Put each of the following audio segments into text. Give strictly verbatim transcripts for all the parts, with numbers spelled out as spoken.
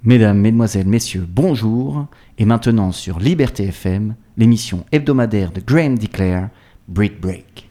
Mesdames, Mesdemoiselles, Messieurs, bonjour, et maintenant sur Liberté F M, l'émission hebdomadaire de Graham DeClaire, Brit Break.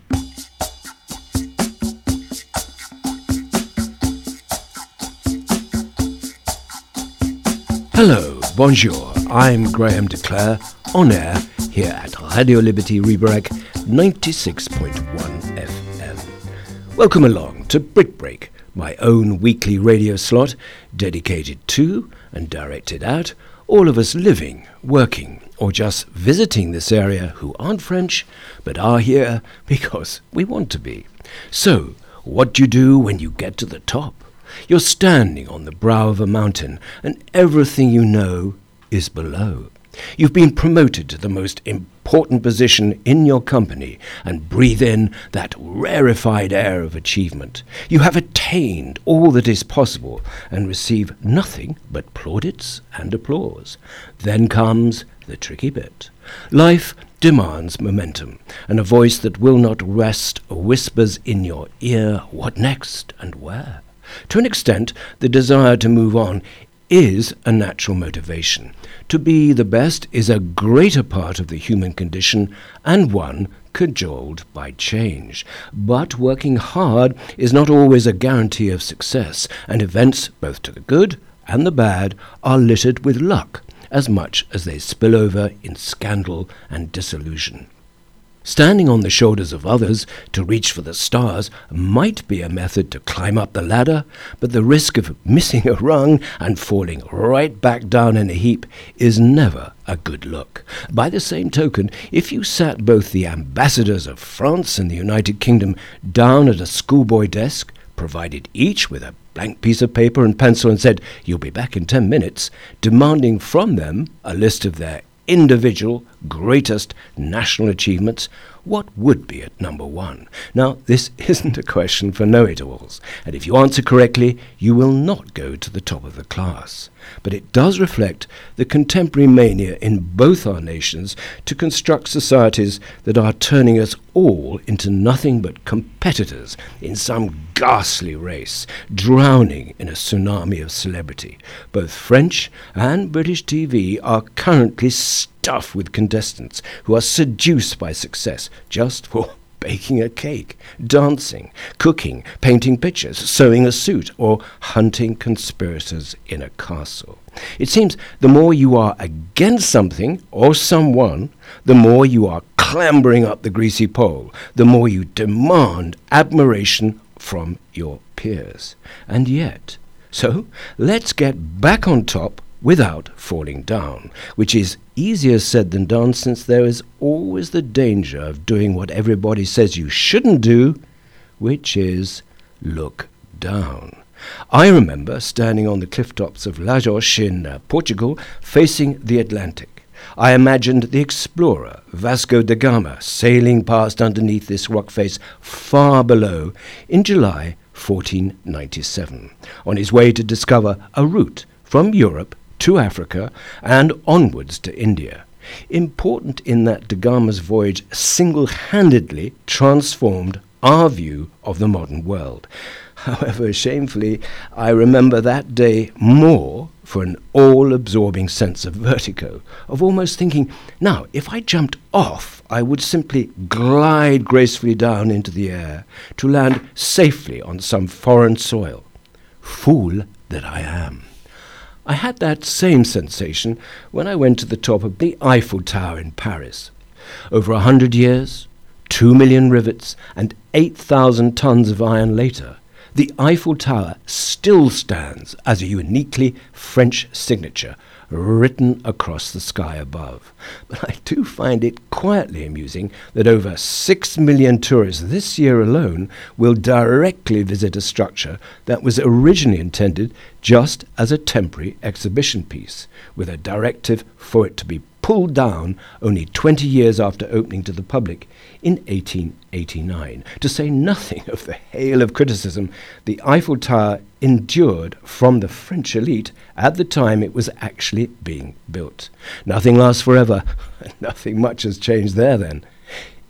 Hello, bonjour, I'm Graham DeClaire, on air here at Radio Liberty Rebrek ninety-six point one F M. Welcome along to Brit Break, my own weekly radio slot dedicated to and directed at all of us living, working, or just visiting this area who aren't French but are here because we want to be. So, what do you do when you get to the top? You're standing on the brow of a mountain and everything you know is below. You've been promoted to the most important position in your company and breathe in that rarefied air of achievement. You have attained all that is possible and receive nothing but plaudits and applause. Then comes the tricky bit. Life demands momentum, and a voice that will not rest whispers in your ear, what next and where? To an extent, the desire to move on is a natural motivation. To be the best is a greater part of the human condition and one cajoled by change. But working hard is not always a guarantee of success, and events, both to the good and the bad, are littered with luck as much as they spill over in scandal and disillusion. Standing on the shoulders of others to reach for the stars might be a method to climb up the ladder, but the risk of missing a rung and falling right back down in a heap is never a good look. By the same token, if you sat both the ambassadors of France and the United Kingdom down at a schoolboy desk, provided each with a blank piece of paper and pencil and said, "You'll be back in ten minutes," demanding from them a list of their individual greatest national achievements, what would be at number one? Now, this isn't a question for know-it-alls, and if you answer correctly, you will not go to the top of the class. But it does reflect the contemporary mania in both our nations to construct societies that are turning us all into nothing but competitors in some ghastly race, drowning in a tsunami of celebrity. Both French and British T V are currently stuffed with contestants who are seduced by success just for baking a cake, dancing, cooking, painting pictures, sewing a suit, or hunting conspirators in a castle. It seems the more you are against something or someone, the more you are clambering up the greasy pole, the more you demand admiration from your peers. And yet, so let's get back on top without falling down, which is easier said than done, since there is always the danger of doing what everybody says you shouldn't do, which is look down. I remember standing on the cliff tops of Lagos in uh, Portugal, facing the Atlantic. I imagined the explorer Vasco da Gama sailing past underneath this rock face far below in July fourteen ninety-seven, on his way to discover a route from Europe to Africa and onwards to India. Important in that da Gama's voyage single-handedly transformed our view of the modern world. However, shamefully, I remember that day more for an all-absorbing sense of vertigo, of almost thinking, now, if I jumped off, I would simply glide gracefully down into the air to land safely on some foreign soil. Fool that I am. I had that same sensation when I went to the top of the Eiffel Tower in Paris. Over a hundred years, two million rivets, and eight thousand tons of iron later, the Eiffel Tower still stands as a uniquely French signature written across the sky above. But I do find it quietly amusing that over six million tourists this year alone will directly visit a structure that was originally intended just as a temporary exhibition piece, with a directive for it to be pulled down only twenty years after opening to the public in eighteen eighty-nine. To say nothing of the hail of criticism the Eiffel Tower endured from the French elite at the time it was actually being built. Nothing lasts forever. Nothing much has changed there then.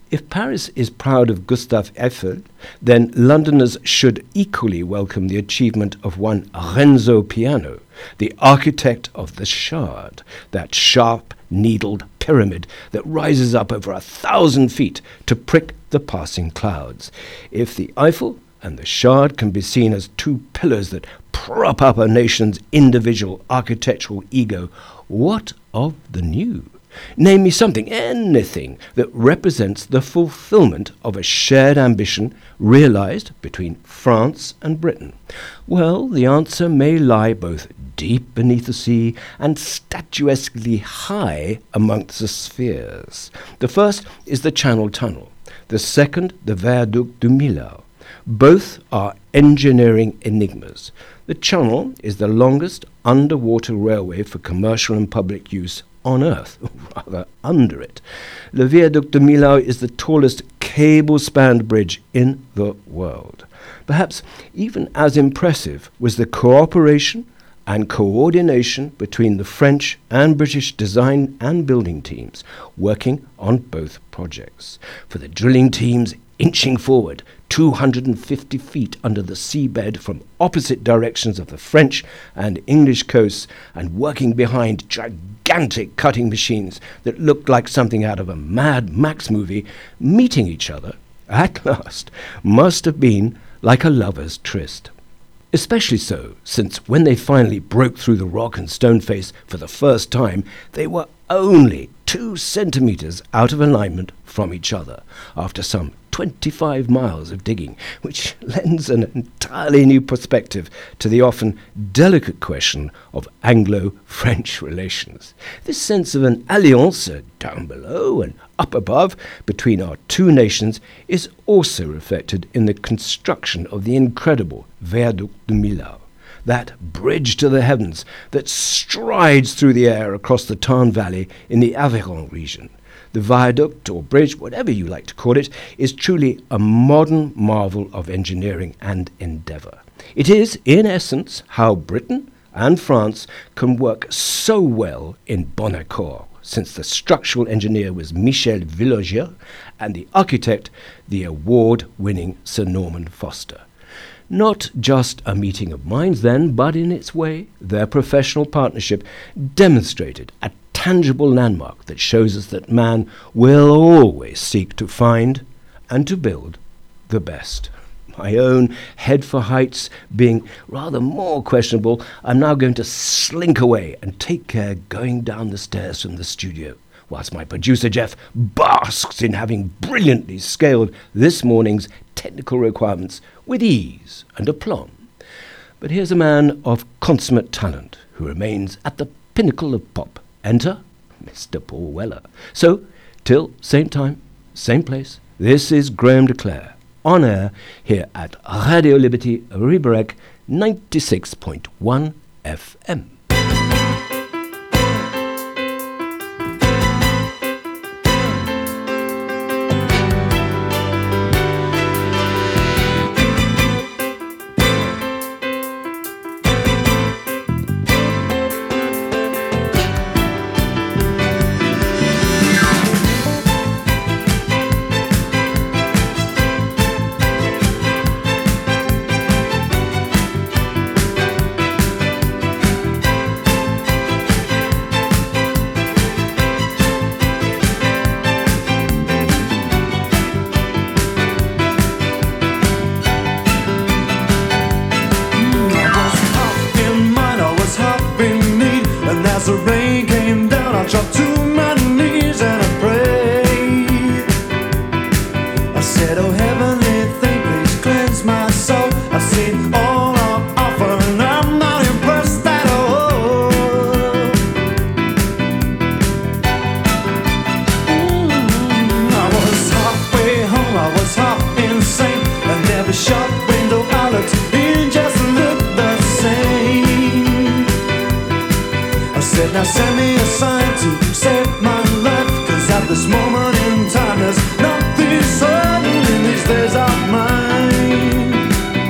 If Paris is proud of Gustave Eiffel, then Londoners should equally welcome the achievement of one Renzo Piano, the architect of the Shard, that sharp-needled pyramid that rises up over a thousand feet to prick the passing clouds. If the Eiffel and the Shard can be seen as two pillars that prop up a nation's individual architectural ego, what of the new? Name me something, anything, that represents the fulfillment of a shared ambition realized between France and Britain. Well, the answer may lie both deep beneath the sea and statuesquely high amongst the spheres. The first is the Channel Tunnel, the second the Viaduc du Millau. Both are engineering enigmas. The Channel is the longest underwater railway for commercial and public use on Earth, or rather under it. Le Viaduc de Millau is the tallest cable-spanned bridge in the world. Perhaps even as impressive was the cooperation and coordination between the French and British design and building teams working on both projects. For the drilling teams inching forward two hundred fifty feet under the seabed from opposite directions of the French and English coasts and working behind gigantic cutting machines that looked like something out of a Mad Max movie, meeting each other, at last, must have been like a lover's tryst. Especially so, since when they finally broke through the rock and stone face for the first time, they were only two centimetres out of alignment from each other, after some twenty-five miles of digging, which lends an entirely new perspective to the often delicate question of Anglo-French relations. This sense of an alliance down below and up above between our two nations is also reflected in the construction of the incredible Viaduc de Millau, that bridge to the heavens that strides through the air across the Tarn Valley in the Aveyron region. The viaduct, or bridge, whatever you like to call it, is truly a modern marvel of engineering and endeavour. It is, in essence, how Britain and France can work so well in bon accord, since the structural engineer was Michel Villogier and the architect, the award-winning Sir Norman Foster. Not just a meeting of minds then, but in its way, their professional partnership demonstrated a tangible landmark that shows us that man will always seek to find and to build the best. My own head for heights being rather more questionable, I'm now going to slink away and take care going down the stairs from the studio, whilst my producer Jeff basks in having brilliantly scaled this morning's technical requirements with ease and aplomb. But here's a man of consummate talent who remains at the pinnacle of pop. Enter Mister Paul Weller. So, till same time, same place, this is Graham de Clare, on air here at Radio Liberty Ribérec ninety-six point one F M. Now send me a sign to save my life, 'cause at this moment in time there's nothing certain in these days of mine.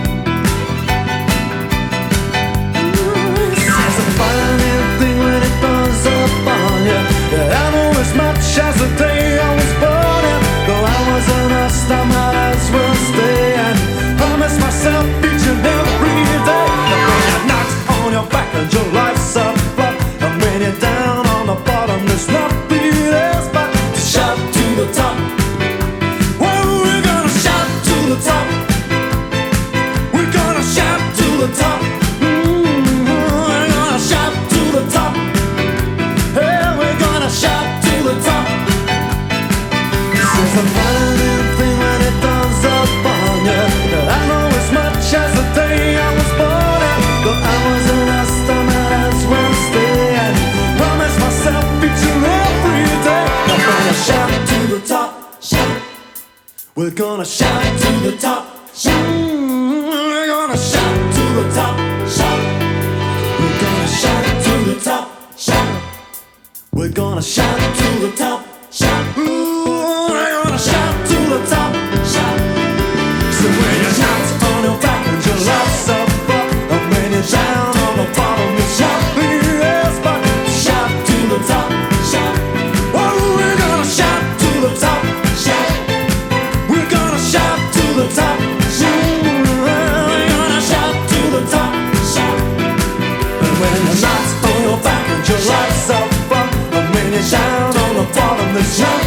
It's a funny thing when it burns up on you. I know as much as the day I was born, though I was you're down on the bottom, there's nothing else but to shout to the top. Well, we're gonna shout to the top. We're gonna shout to the top. Mm, we're gonna shout to the top. Hey, we're gonna shout to the top. It's a funny little thing when it dawns upon you that I know as much as the day I was born. And though I was an ass, I might as well stay and promise myself each and every day I'm gonna shout to the top, shout. We're gonna shout to the top, shout. Mm, we're gonna shout to the top, shout. We're gonna shout to the top, shout. We're gonna shout to the top, shout. Ooh, we're gonna shout to the top, shout. So when you're down on your back and your life's up, up, and when you're down on the bottom, you shout the yes, but shout to the top, shout. Oh, we're gonna shout to the top, shout. We're gonna shout to the top, shout. We're gonna shout to the top, shout. And when you're not on your back and your life's up, up, and when you're down on the bottom, the shout.